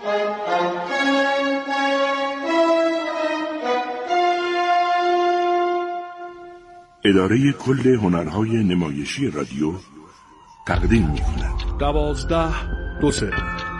اداره کل هنرهای نمایشی رادیو تقدیم می‌کند 12-2-0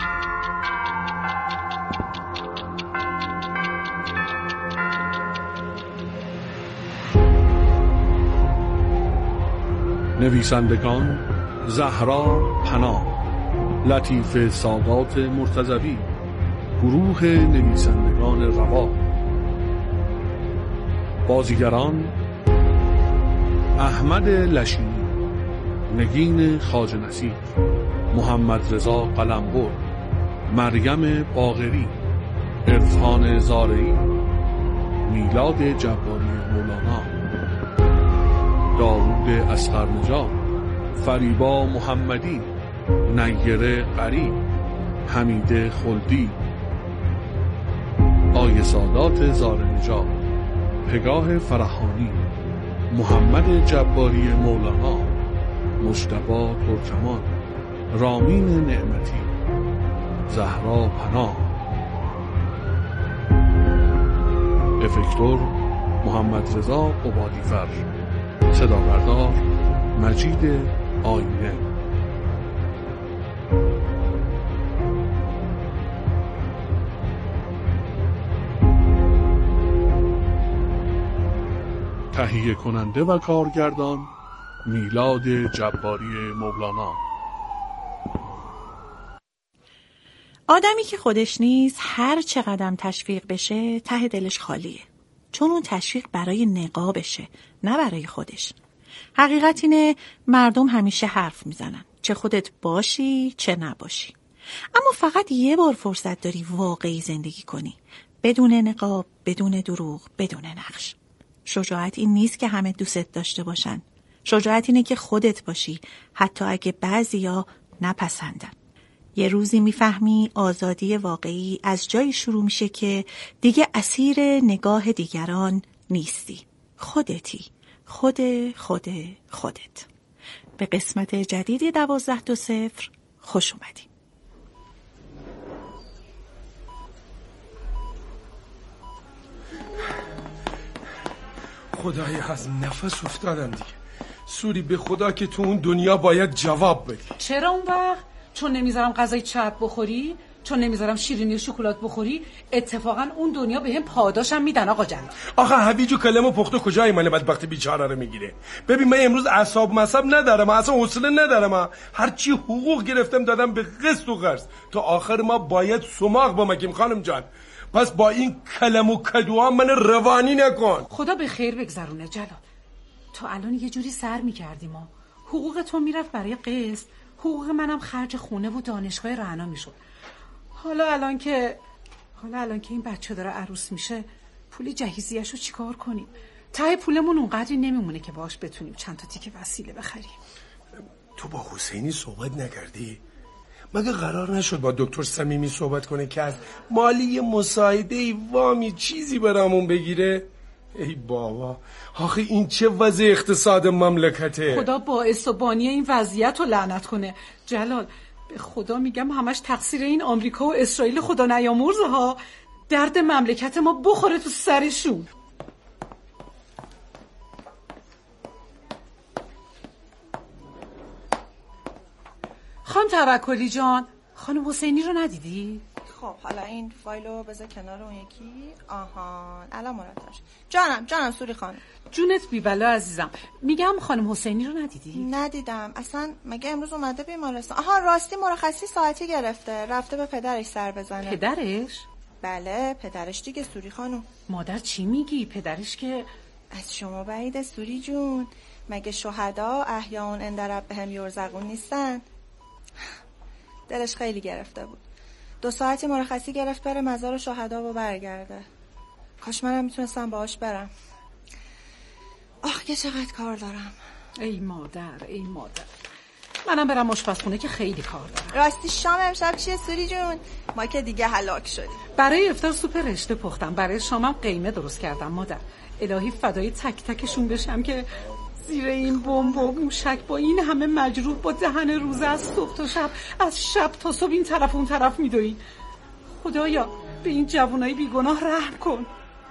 نویسندگان: زهرا پناه، لطیفه سادات مرتضوی، گروه نویسندگان روا. بازیگران: احمد لشینی، نگین خواجه‌نصیر، محمد رضا قلمبر، مریم باقری، عرفان زارعی، میلاد جباری مولانا، داوود اصغرنژاد، فریبا محمدی، نیره قری، حمیده خلدی، آیه سادات زارنژاد، پگاه فرحانی، محمد جباری مولانا، مجتبی ترکمان، رامین نعمتی، زهرا پناه. افکتور: محمد رضا قبادیفر. صدابردار: مجید آینه. تهیه کننده و کارگردان: میلاد جباری مولانا. آدمی که خودش نیست هر چقدر تشویق بشه ته دلش خالیه، چون اون تشویق برای نقابشه نه برای خودش. حقیقت اینه مردم همیشه حرف میزنن، چه خودت باشی چه نباشی، اما فقط یه بار فرصت داری واقعی زندگی کنی، بدون نقاب، بدون دروغ، بدون نقش. شجاعت این نیست که همه دوست داشته باشن، شجاعت اینه که خودت باشی حتی اگه بعضیا نپسندن. یه روزی میفهمی آزادی واقعی از جایی شروع میشه که دیگه اسیر نگاه دیگران نیستی، خودتی، خودت. به قسمت جدیدی 12-2-0 خوش اومدی. خدای از نفس افتادم دیگه. سوری به خدا که تو اون دنیا باید جواب بدی. چرا اون وقت؟ چون نمیذارم غذای چرب بخوری؟ چون نمیذارم شیرینی و شکلات بخوری؟ اتفاقا اون دنیا به هم پاداشم میدن آقا جان. آخه هویج و کلم و پخته کجای منه بدبخت بیچاره رو میگیره. ببین من امروز اعصاب مصاب ندارم، اصلا حوصله ندارم. هر چی حقوق گرفتم دادم به قسط و قرض. تا آخر ما باید سماق بمکیم خانم جان. پس با این کلم و کدوها من روانی نکن. خدا به خیر بگذرونه جلال. تو الان یه جوری سر میکردی، ما حقوق تو میرفت برای قسط، حقوق منم خرج خونه و دانشگاه رعنا میشد. حالا الان که این بچه داره عروس میشه، پول جهیزیه‌شو چیکار کنیم؟ ته پولمون اونقدری نمیمونه که باش بتونیم چند تا تیکه وسیله بخریم. تو با حسینی صحبت نکردی؟ مگه قرار نشد با دکتر صمیمی صحبت کنه که از مالی مساعده وامی چیزی برامون بگیره؟ ای بابا، آخه این چه وضع اقتصاد مملکته؟ خدا باعث و بانی این وضعیت رو لعنت کنه. جلال به خدا میگم همش تقصیر این آمریکا و اسرائیل خدا نیامرزه ها. درد مملکت ما بخوره تو سرشون. خانم توکلی جان، خانم حسینی رو ندیدی؟ خب حالا این فایلو بذار کنار اون یکی. آهان الان مرتبش. جانم سوری خانم. جونت بی‌بلا عزیزم. میگم خانم حسینی رو ندیدی؟ ندیدم اصلا. مگه امروز اومده بیمارستان؟ آها راستی مرخصی ساعتی گرفته، رفته به پدرش سر بزنه. پدرش؟ بله پدرش دیگه سوری خانم. مادر چی میگی؟ پدرش که از شما بعیده سوری جون. مگه شهدا احیاء عند ربهم یرزقون نیستن؟ دلش خیلی گرفته بود. 2 ساعتی مرخصی گرفت بره مزار شهدا و برگرده. کاش منم میتونستم باهاش برم. آخ که چقدر کار دارم. ای مادر منم برم آشپزخونه که خیلی کار دارم. راستی شام امشب چیه سوری جون؟ ما که دیگه هلاک شدیم. برای افطار سوپ رشته پختم، برای شامم قیمه درست کردم مادر. الهی فدای تک تکشون بشم که زیر این بمب و موشک با این همه مجروح با دهن روزه از صبح تا شب، از شب تا صبح این طرف اون طرف میدوین. خدایا به این جوانای بیگناه رحم کن.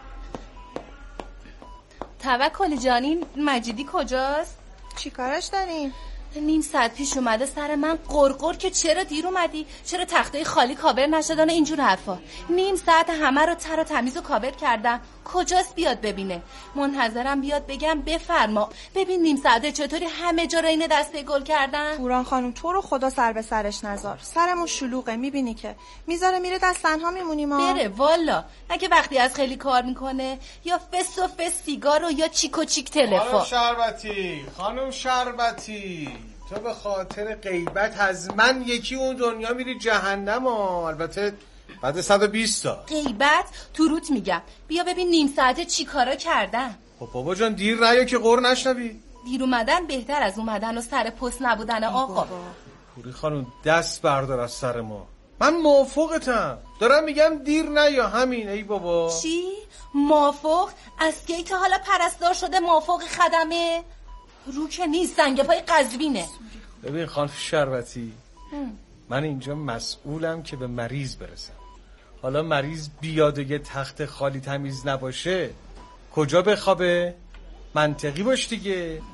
توکل جانی، مجیدی کجاست؟ چی کارش دارین؟ نیم ساعت پیش اومده سر من قرقر که چرا دیر اومدی، چرا تخته خالی کاور نشدن، اینجور حرفا. نیم ساعت همه رو تر و تمیز و کاور کردم. کجاست بیاد ببینه؟ منتظرم بیاد بگم بفرما. ببین نیم ساعته چطوری همه جا رو اینه دسته گل کردن. پوران خانم تو رو خدا سر به سرش نذار. سرمون شلوغه، میبینی که میذاره میره دست تنها میمونیم ما. بره والا. اگه وقتی از خیلی کار میکنه یا فس و فس سیگار و یا چیک و چیک تلفن. خانم شربتی تو به خاطر غیبت از من یکی اون دنیا میری جهنم. البته بعد 120 تا غیبت تو روت میگم. بیا ببین نیم ساعته چی کارا کردن. خب بابا جان دیر نیا که قر نشنوی. دیر اومدن بهتر از اومدن و سر پست نبودن آقا. پوری خانم دست بردار از سر ما. من موافقتم، دارم میگم دیر نیا، همین. ای بابا چی؟ موافق؟ از کی تا حالا پرستار شده موافق خدمه؟ رو که نیست، سنگ پای قزوینه. ببین خانم شربتی من اینجا مسئولم که به مریض برسم. حالا مریض بیاد و یه تخت خالی تمیز نباشه کجا بخوابه؟ منطقی باش دیگه.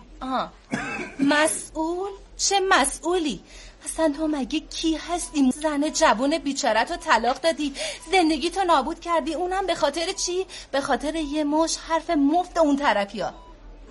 مسئول؟ چه مسئولی؟ اصلا تو مگه کی هستی؟ زن جوون بیچارت رو طلاق دادی، زندگی تو نابود کردی، اونم به خاطر چی؟ به خاطر یه مش حرف مفت اون طرفی ها.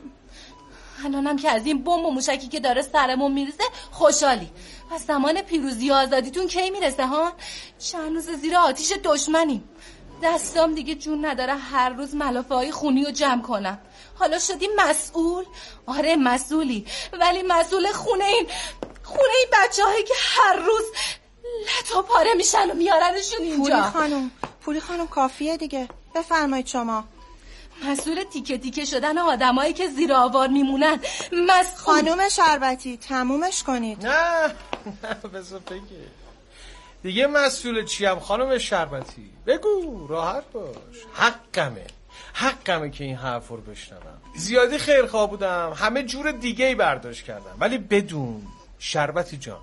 الانم که از این بمب و موشکی که داره سرمون میرسه خوشحالی. پس زمان پیروزی و آزادیتون کی میرسه ها؟ چند روز زیر آتیش دشمنیم. دستام دیگه جون نداره هر روز ملافه های خونی رو جمع کنم. حالا شدی مسئول؟ آره مسئولی، ولی مسئول خونه این بچه هایی که هر روز لطا پاره میشن و میارنشون اینجا. پوری خانم کافیه دیگه، بفرمایید شما. مسئول تیکه تیکه شدن آدمایی که زیر آوار میمونن. خانم شربتی تمومش کنید. نه بذار بگه دیگه. مسئول چیم خانم شربتی؟ بگو، راحت باش. حقمه که این حرف رو بشنوم. زیادی خیرخواه بودم، همه جور دیگه ای برداشت کردم، ولی بدون شربتی جان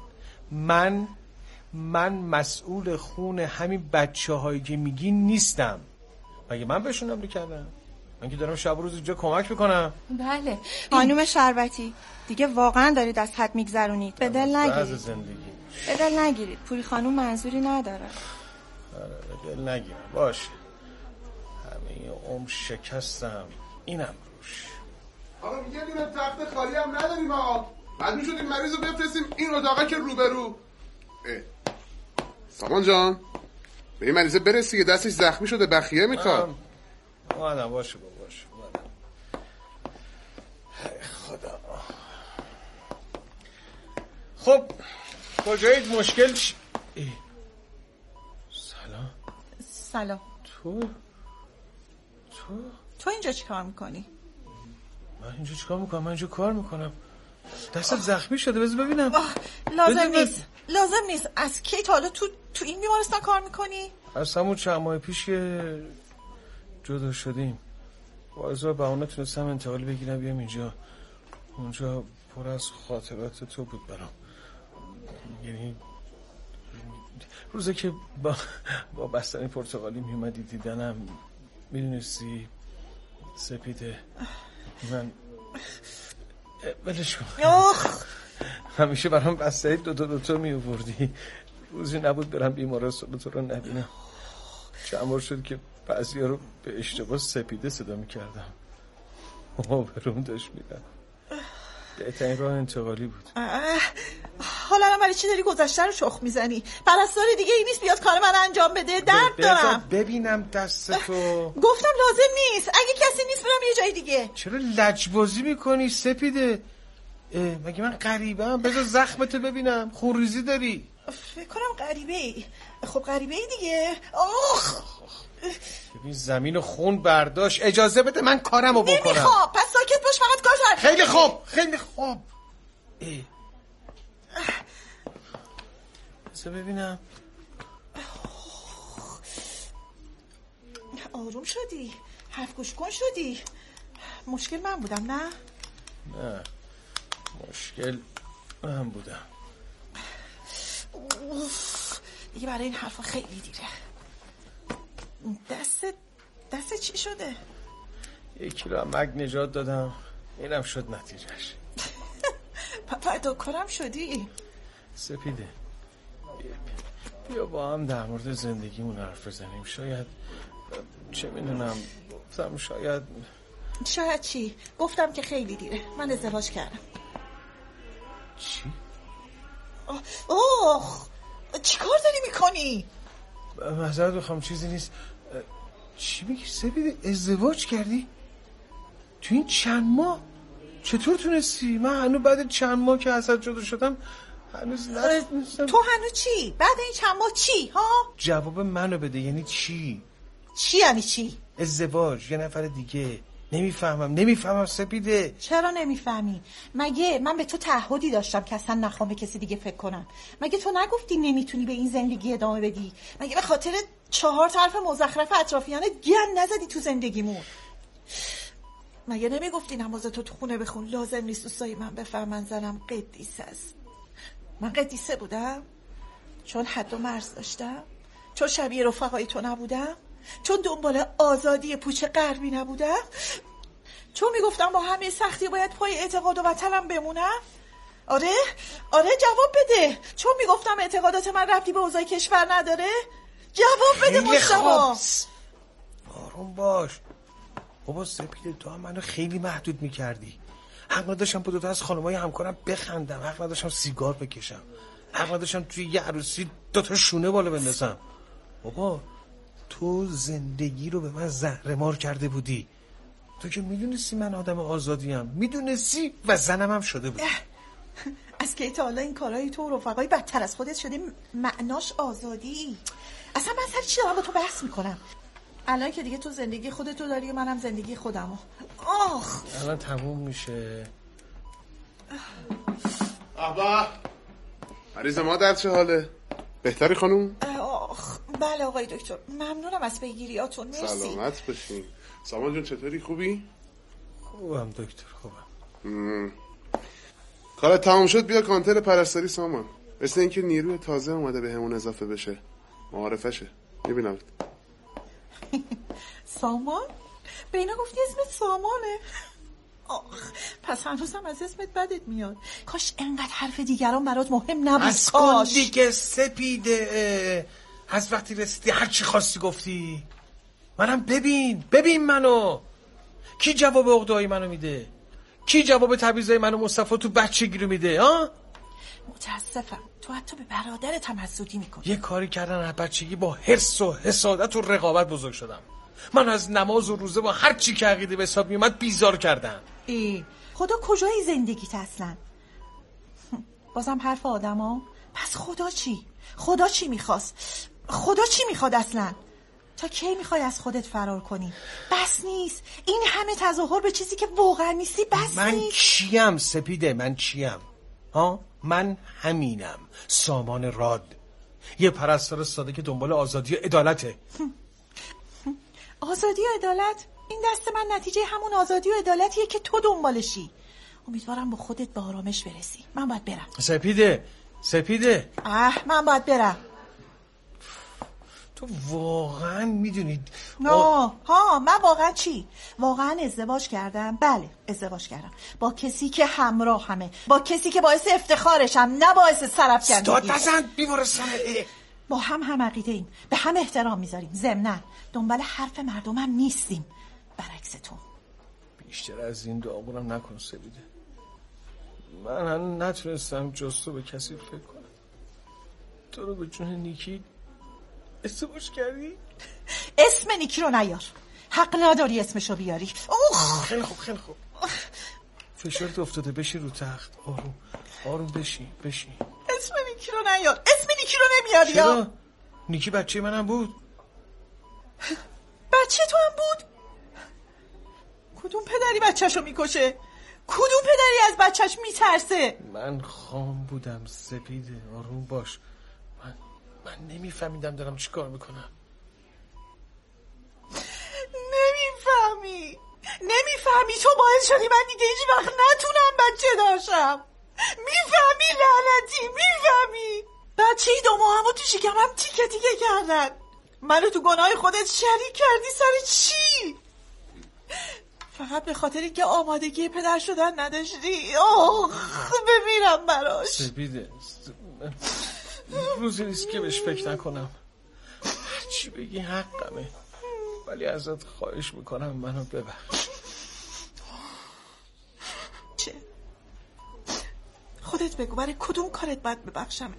من مسئول خون همین بچه هایی که میگی نیستم. مگه من بهشون امر کردم؟ من که دارم شب و روز اینجا کمک میکنم. بله خانم شربتی دیگه واقعا دارید از حد میگذرونید. به دل نگیرید. پوری خانم منظوری نداره. به دل نگیرم باشه. همه عمر شکستم اینم روش. آقا میگه دونه تخت خالی هم نداریم آقا. بعد میشد این مریض رو بفرستیم این اتاقه که روبرو. سامان جان به این مریضه برسی که دستش زخمی شده بخیه میخواد. اومدم باشه خدا. خب کجایید؟ مشکل سلام. تو اینجا چی کار میکنی؟ من اینجا چی کار میکنم؟ من اینجا کار میکنم. دستت زخمی شده، بذار ببینم. لازم نیست. از کی تا حالا تو این بیمارستان کار میکنی؟ از همون چند ماه پیش که جدا شدیم با بهونه تونستم انتقال بگیرم بیام اینجا. اونجا پر از خاطرات تو بود برام. یعنی روزی که با بستنی پرتغالی میومدی دیدنم، میدونستی سپیده من ولش کن. همیشه برام بستنی دو میووردی. روزی نبود برم بیمارستان تو رو نبینم. چند بار شد که بعضیا رو به اشتباه سپیده صدا میکردم. بروم داشت میرم. بهترین راه انتقالی بود. حالا الان برای چی داری گذشته رو شخ میزنی؟ پرستار دیگه ای نیست بیاد کار من انجام بده. درد دارم. ببینم دستتو. گفتم لازم نیست. اگه کسی نیست برم یه جای دیگه. چرا لجبازی میکنی سپیده؟ مگه من غریبه‌ام؟ بذار زخمتو ببینم. خونریزی داری. فکر کنم غریبه ای. خب غریبه ای دیگه. ببین زمین خون برداشت. اجازه بده من کارمو بکنم. نمیخوام. پس ساکت باش، فقط کار کن. خیلی خوب. بذار ببینم. آروم شدی، حرف گوش کن شدی. مشکل من بودم نه مشکل من بودم. دیگه برای این حرفا خیلی دیره. دست چی شده؟ 1 کیلو هم مگ نجات دادم، اینم شد نتیجهش. دکترم شدی؟ سپیده بیا با هم در مورد زندگیمون حرف بزنیم. شاید چه میدونم، گفتم شاید چی؟ گفتم که خیلی دیره، من ازدواج کردم. چی؟ چی کار داری میکنی؟ معذرت میخوام، چیزی نیست. چی میگی سپیده؟ ازدواج کردی؟ تو این چند ماه؟ چطور تونستی؟ من هنوز بعد چند ماه که ازت جدا شدم هنوز نتونستم. تو هنوز چی؟ بعد این چند ماه چی؟ ها؟ جواب منو بده. یعنی چی؟ چی یعنی چی؟ ازدواج، یه نفر دیگه. نمیفهمم سپیده. چرا نمیفهمی؟ مگه من به تو تعهدی داشتم که اصلا نخوام به کسی دیگه فکر کنم؟ مگه تو نگفتی نمیتونی به این زندگی ادامه بدی؟ مگه به خاطر 4 حرف مزخرف اطرافیانه گند نزدی تو زندگیمون؟ مگه نمیگفتی نمازتو تو خونه بخون، لازم نیست دوستای من بفهمن زنم قدیسه است؟ من قدیسه بودم؟ چون حد و مرز داشتم؟ چون شبیه رفقای تو نبودم؟ چون دنبال آزادی پوچ غربی نبودم؟ چون میگفتم با همه سختی باید پای اعتقاد و وطنم بمونم؟ آره جواب بده. چون میگفتم اعتقادات من ربطی به اوضاع کشور نداره؟ جواب بده مصطفی. آروم باش بابا. سپیده تو هم منو خیلی محدود میکردی. حق نداشتم با 2 از خانمای همکارم بخندم، حق نداشتم سیگار بکشم، حق نداشتم توی یه عروسی 2 شونه بالا بندازم. بابا تو زندگی رو به من زهرمار کرده بودی. تو که میدونستی من آدم آزادیم، میدونستی و زنم هم شده بود. از که تا حالا این کارهای تو و رفقای بدتر از خودت شده معناش آزادی؟ اصلا من سر چی دارم با تو بحث میکنم؟ الان که دیگه تو زندگی خودتو داری و منم زندگی خودمو. الان تموم میشه. عریض ما در چه حاله؟ بهتری خانوم؟ بله آقای دکتر، ممنونم از پیگیریاتون. مرسی. سلامت باشین. سامان جون چطوری؟ خوبی؟ خوبم دکتر، خوبم. کارت تموم شد بیا کانتر پرستاری سامان. مثل اینکه نیروی تازه اومده به همون اضافه بشه. معارفشه. میبینم. سامان؟ به اینا گفتی اسمت سامانه؟ پس هنوزم از اسمت بدت میاد. کاش انقدر حرف دیگران برات مهم نبود. از کن دیگه سپیده. از وقتی رسیدی هر چی خواستی گفتی. منم ببین منو. کی جواب عقده‌های منو میده؟ کی جواب تبعیضای منو مصطفی تو بچگی رو میده؟ متاسفم تو حتی به برادرت هم حسودی میکنی. یه کاری کردن از بچگی با حرص و حسادت و رقابت بزرگ شدم. من از نماز و روزه با هر چی که عقیده به حساب میومد بیزار کردم. خدا کجای زندگیت اصلا؟ بازم حرف آدما؟ پس خدا چی میخواست؟ خدا چی میخواد اصلا؟ تا کی میخوای از خودت فرار کنی؟ بس نیست این همه تظاهر به چیزی که واقعا نیستی. بس نیست. من چیم سپیده؟ من چیم؟ من همینم، سامان راد، یه پرستار ساده که دنبال آزادی و عدالته. آزادی و عدالت؟ این دست من نتیجه همون آزادی و عدالتیه که تو دنبالشی. امیدوارم با خودت به آرامش برسی. من باید برم. سپیده من باید برم. تو واقعا میدونید؟ من واقعا چی؟ واقعا ازدواج کردم؟ بله ازدواج کردم با کسی که همراه همه، با کسی که باعث افتخارشم، نه باعث سرف کردگی. استاد نزن بیمارستانه. با هم عقیده ایم، به هم احترام میذاریم، ضمناً دنبال حرف مردم هم نیستیم، برعکس تو. بیشتر از این دعامونم نکن سپیده. من نتونستم جز تو به کسی فکر کنم. تو رو به جون نیکی ازدواج کردی؟ اسم نیکی رو نیار، حق نداری اسمشو بیاری. خیلی خوب فشارت افتاده، بشی رو تخت. آروم بشی. اسم نیکی رو نیار، اسم نیکی رو نمیاری. چرا؟ نیکی بچه منم بود. بچه تو هم بود؟ کدوم پدری بچهشو میکشه؟ کدوم پدری از بچهش میترسه؟ من خام بودم سپیده، آروم باش. من نمیفهمیدم دارم چی کار میکنم. نمیفهمی تو باعث شدی من دیگه هیچ وقت نتونم بچه داشتم. میفهمی لعنتی؟ میفهمی بچه 2 ماهمو تو شکمم تیکه کردن. منو تو گناه خودت شریک کردی سر چی؟ فقط به خاطر اینکه آمادگی پدر شدن نداشتی. بمیرم براش. سپیده روزی نیست که بهش فکر نکنم. هرچی بگی حقمه، ولی ازت خواهش میکنم منو ببخش. چه؟ خودت بگو برای کدوم کارت باید ببخشم؟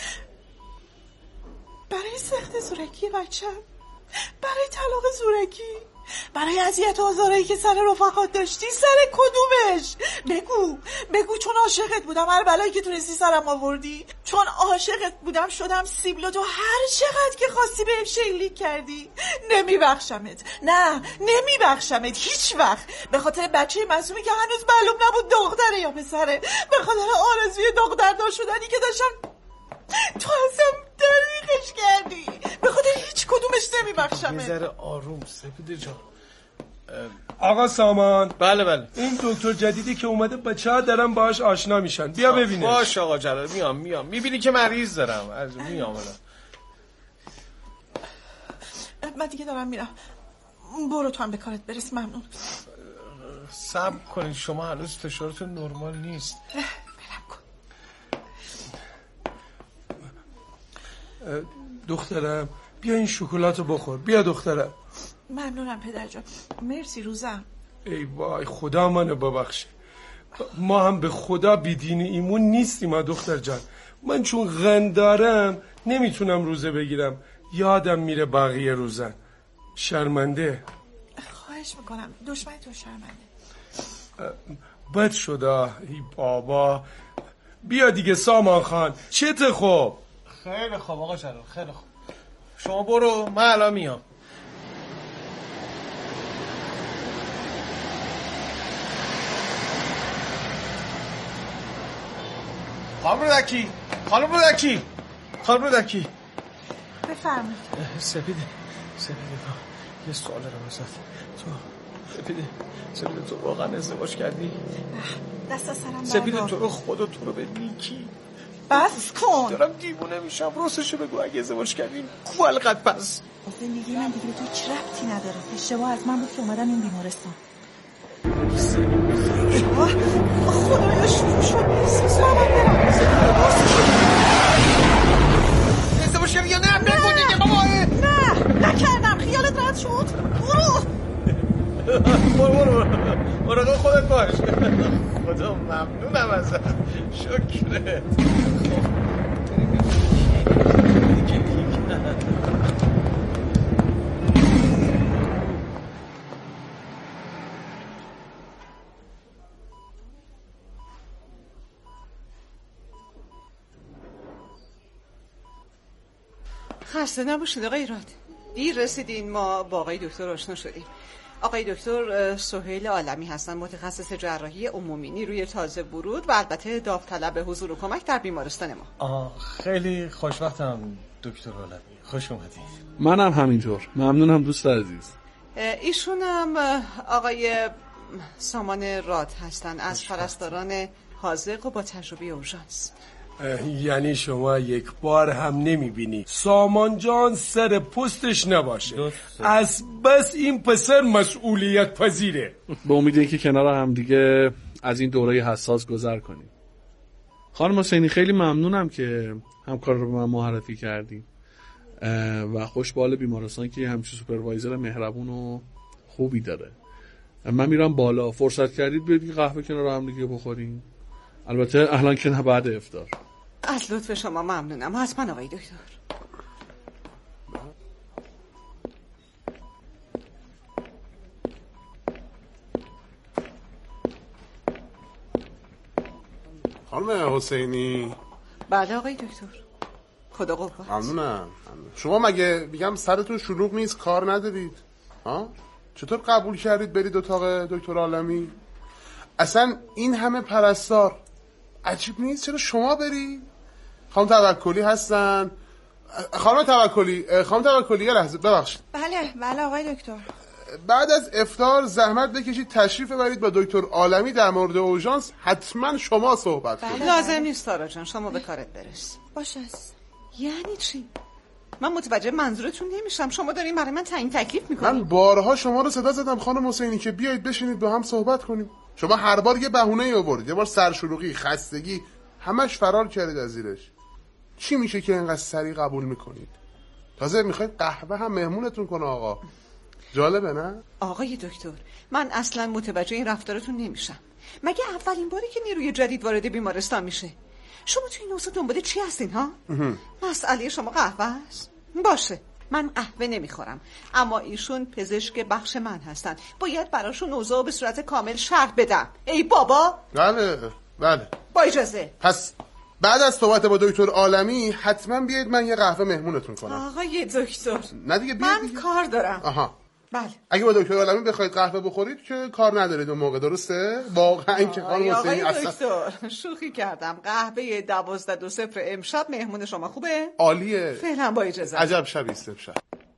برای سخت زورکی بچم؟ برای طلاق زورکی؟ برای اذیت و آزارایی که سر رفقات داشتی؟ سر کدومش؟ بگو چون عاشقت بودم هر بلایی که تونستی سرم آوردی، چون عاشقت بودم شدم سیبل و تو هر چقدر که خواستی بهم شلیک کردی. نمیبخشمت، نه نمیبخشمت هیچ وقت. به خاطر بچه معصومی که هنوز معلوم نبود دختره یا پسره، به خاطر آرزوی دختردار شدنی که داشتم تو ازم دریغش کردی. به خاطر هیچ کدومش نمیبخشمت. یه ذره آروم سپیده جان. آقا سامان. بله. این دکتر جدیدی که اومده بچه‌ها دارن باهاش آشنا میشن. بیا ببینه. باش آقا جلال، میام. میبینی که مریض دارم. میام الان. من دیگه دارم میرم. برو تو هم به کارت برس. ممنون. صبر کنید، شما هنوز فشارتون نرمال نیست. برم کن. دخترم بیا این شکلاتو بخور. بیا دخترم. ممنونم پدر جان. مرسی روزم. ای وای خدا منو ببخشه. ما هم به خدا بیدین ایمون نیستیم ها دختر جان. من چون غن دارم نمیتونم روزه بگیرم، یادم میره بقیه روزن. شرمنده. خواهش میکنم دشمن تو شرمنده. بد شده. ای بابا بیا دیگه سامان خان. چته خوب؟ خیلی خوب آقا جلال، خیلی خوب. شما برو، من الان میام. خانم رودکی بفرمایید. سپیده یه سوال دارم ازت. سپیده تو واقعا ازدواج کردی؟ دست از سرم سپیده تو رو خدا تو رو به نیکی بس کن. دارم دیوونه میشم. راستشو بگو اگه ازدواج کردین کو القد پس؟ زندگی من دیگه به تو هیچ ربطی نداره. اشتباه از من بود که اومدم این بیمارستان. خدایا شروع شد. سامان برم. ازدواج کردی یا نه؟ بگو دیگه بابا. نه نکردم. خیالت رد شد. برو خودت باش. خدا ممنونم ازت. شکرت. خسته نباشید آقای راد. دیر رسیدین، ما با آقای دکتر آشنا شدیم. آقای دکتر سهیل عالمی هستن، متخصص جراحی عمومی، نیروی تازه ورود و البته داوطلب حضور و کمک در بیمارستان ما. خیلی خوشبختم دکتر عالمی، خوش اومدید. منم همینطور، ممنونم دوست عزیز. ایشونم آقای سامان راد هستن، از پرستاران حاذق و با تجربه اورژانس. یعنی شما یک بار هم نمیبینی سامان جان سر پستش نباشه. از بس این پسر مسئولیت پذیره. به امید اینکه کنار هم دیگه از این دوره حساس گذر کنیم. خانم حسینی خیلی ممنونم که همکار رو به من معرفی کردیم و خوشبال بیمارستان که همچین سوپروایزر مهربون و خوبی داره. من میرم بالا، فرصت کردید برید قهوه کنار هم دیگه بخوریم. البته الان که نه، بعد افطار. از لطف شما ممنونم. حتما آقای دکتر. خانم حسینی. بله آقای دکتر. خدا قوت. ممنونم. شما مگه میگم سرتون شلوغ نیست، کار ندارید؟ ها؟ چطور قبول کردید برید اتاق دکتر عالمی؟ اصلا این همه پرستار عجیب نیست چرا شما بری؟ خانم توکلی هستن. خانم توکلی یه لحظه ببخشید. بله آقای دکتر. بعد از افطار زحمت بکشید تشریف ببرید با دکتر عالمی در مورد اورژانس حتما شما صحبت کنید. لازم نیست تارا جان، شما به کارت برس. باشه. یعنی چی؟ من متوجه منظورتون نمیشم. شما دارین برای من تعیین تکلیف میکنین. من بارها شما رو صدا زدم خانم حسینی که بیایید بشینید با هم صحبت کنیم. شما هر بار یه بهونه آوردید، یه بار سرشلوغی، خستگی، همش فرار کردید از زیرش. چی میشه که اینقدر سریع قبول میکنید؟ تازه میخواید قهوه هم مهمونتون کنه آقا. جالبه نه؟ آقای دکتر، من اصلا متوجه این رفتارتون نمیشم. مگه اولین باری که نیروی جدید وارد بیمارستان میشه؟ شما تو این اوضاع دنبال چی هستین ها؟ مسئله شما قهوه است؟ باشه، من قهوه نمیخورم، اما ایشون پزشک بخش من هستن، باید براشون اوضاع به صورت کامل شرح بدم. ای بابا. بله با اجازه. پس بعد از صحبت با دکتر عالمی حتما بیاید من یه قهوه مهمونتون کنم. آقای دکتر، نه دیگه بیاید من دیگه. کار دارم. آها، بله. اگه با دکتر عالمی بخواید قهوه بخورید که کار ندارید اون موقع، درسته؟ واقعا که خانم حسینی آقای دکتر، شوخی کردم. قهوه 12-2-0 امشب مهمون شما خوبه؟ عالیه. فعلا با اجازه. عجب شبی است امشب.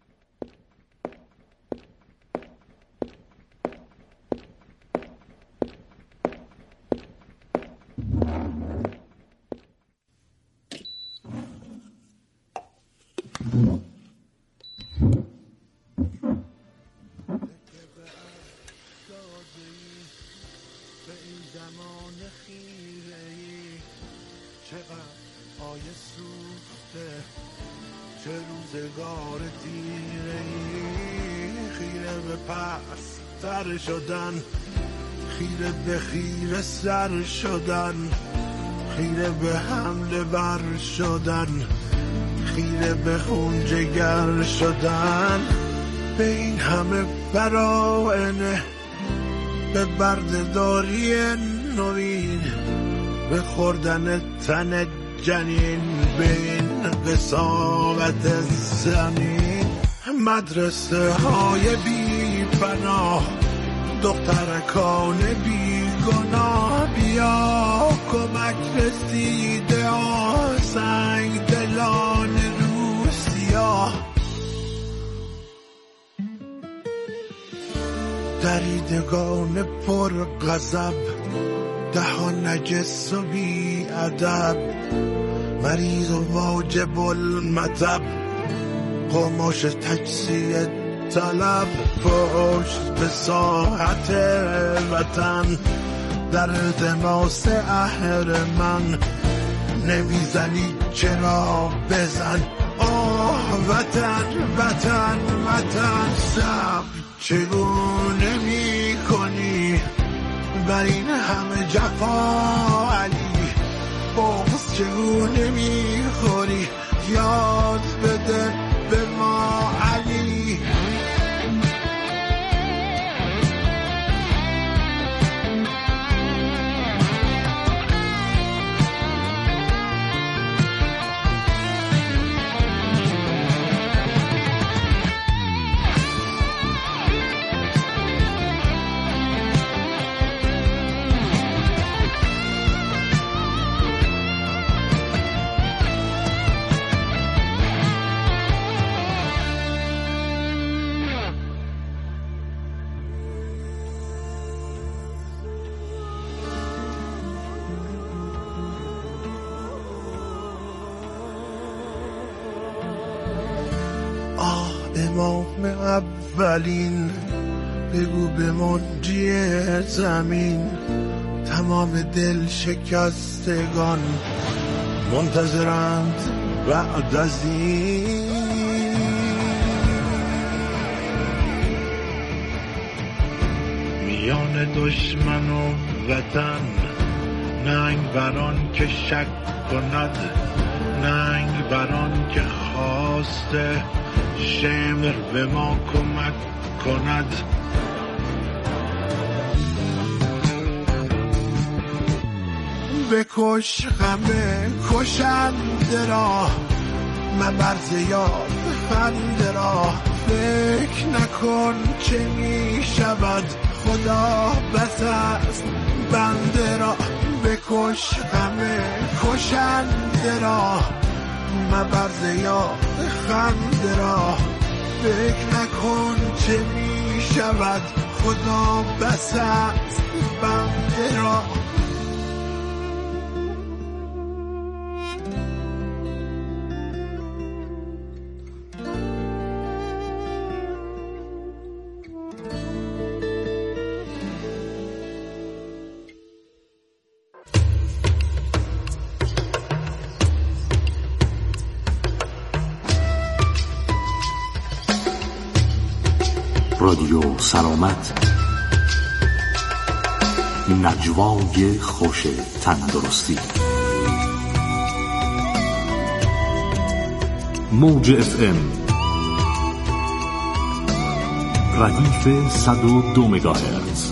چه روزگار دیره‌ای، خیره به پس تر شدن، خیره به خیره سر شدن، خیره به حمله بر شدن، خیره به خون جگر شدن، به این همه براینه، به بردهداری نوین، به خوردن تن جنین، به این قساوت زمین. مدرسه های بی پناه، دخترکان بی گناه، بیا کمک رسیده ها، سنگ دلان روسیا. دریدگان پر غضب، دهان نجس و بی ادب، مریض و واجب المطب، قماش تجزیه طلب، پشت به ساحت وطن، در التماس اهرمن، نمیزنی چرا بزن، آه وطن وطن وطن، صبر چگونه می کنی بر این همه جفا علی، بغض چگونه میخوری یاد بده به ما علی. امام اولین، بگو به منجی زمین، تمام دل شکستگان منتظرند بعد از این. میان دشمن و وطن، ننگ بران که شک کند، ننگ بران که خواسته شمر به ما کمک کند. بکش غم کشنده را، مبرز یاد خنده را، فکر نکن چه می شود خدا بس است بنده را. بکش غم کشنده را، مبرز یاد خنده را، فکر نکن چه می شود خدا بس است بنده را. رادیو سلامت، نجوای خوش تندرستی. موج FM ردیف 102 مگاهرتز.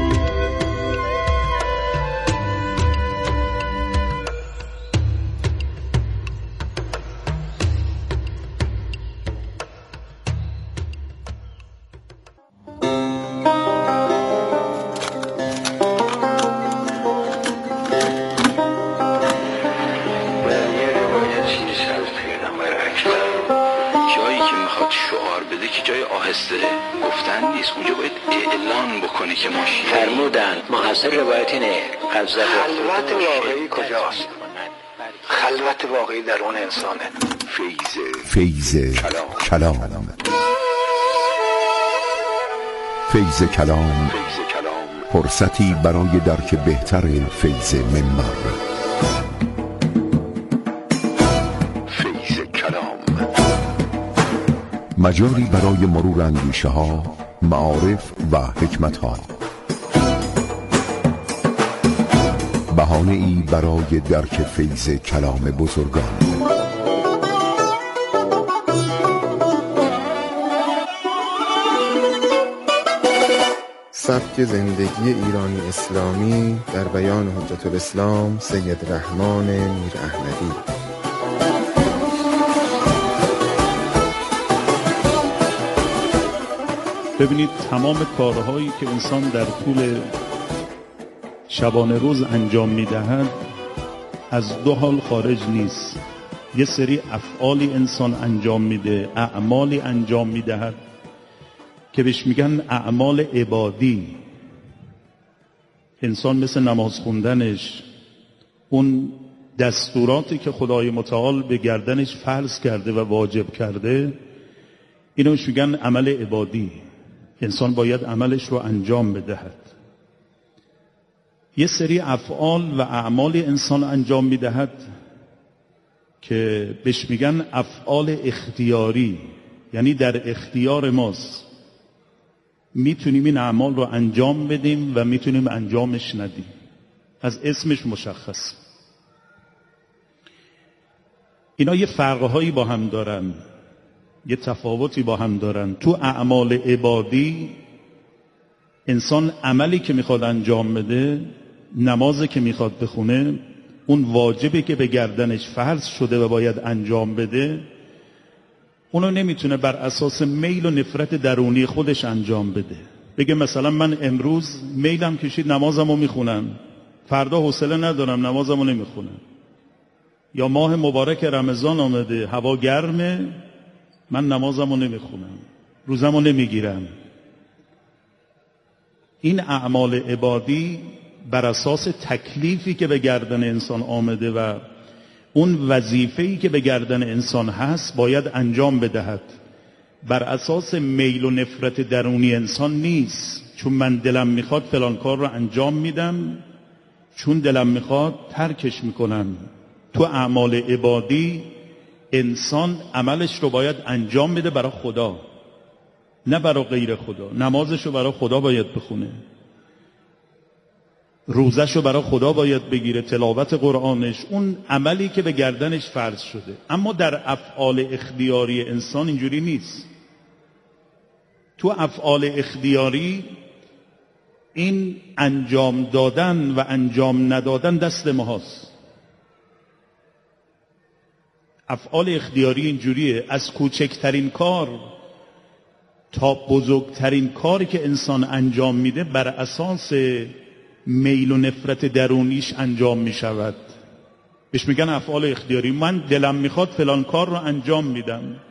خلوت واقعی کجاست؟ خلوت واقعی در اون انسانه. فیض کلام. فیض کلام فرصتی برای درک بهتر فیض منبر. فیض کلام مجاری برای مرور اندیشه ها، معارف و حکمت ها، بهانه ای برای درک فیض کلام بزرگان. سبک زندگی ایرانی اسلامی در بیان حجت الاسلام سید رحمان میر احمدی. ببینید تمام کارهایی که انسان در طول شبانه روز انجام میدهد از دو حال خارج نیست. یه سری افعالی انسان انجام میده، اعمالی انجام میدهد که بهش میگن اعمال عبادی. انسان مثل نماز خوندنش، اون دستوراتی که خدای متعال به گردنش فرض کرده و واجب کرده، اینو میگن عمل عبادی. انسان باید عملش رو انجام بدهد. یه سری افعال و اعمال انسان انجام میدهد که بهش میگن افعال اختیاری، یعنی در اختیار ماست. میتونیم این اعمال رو انجام بدیم و میتونیم انجامش ندیم. از اسمش مشخص. اینا یه فرقهایی با هم دارن، یه تفاوتی با هم دارن. تو اعمال عبادی انسان عملی که میخواد انجام بده، نمازی که میخواد بخونه، اون واجبی که به گردنش فرض شده و باید انجام بده، اونو نمیتونه بر اساس میل و نفرت درونی خودش انجام بده. بگه مثلا من امروز میلم کشید نمازمو میخونم، فردا حوصله ندارم نمازمو نمیخونم. یا ماه مبارک رمضان آمده، هوا گرمه، من نمازمو نمیخونم، روزمو نمیگیرم. این اعمال عبادی بر اساس تکلیفی که به گردن انسان آمده و اون وظیفه‌ای که به گردن انسان هست باید انجام بدهد. بر اساس میل و نفرت درونی انسان نیست. چون من دلم میخواد فلان کار رو انجام میدم، چون دلم میخواد ترکش میکنم. تو اعمال عبادی انسان عملش رو باید انجام بده برای خدا، نه برای غیر خدا. نمازش رو برای خدا باید بخونه، روزش رو برای خدا باید بگیره، تلاوت قرآنش، اون عملی که به گردنش فرض شده. اما در افعال اختیاری انسان اینجوری نیست. تو افعال اختیاری این انجام دادن و انجام ندادن دست ما هست. افعال اختیاری اینجوریه، از کوچکترین کار تا بزرگترین کاری که انسان انجام میده بر اساس میل و نفرت درونیش انجام میشود. بهش میگن افعال اختیاری. من دلم میخواد فلان کار رو انجام میدم،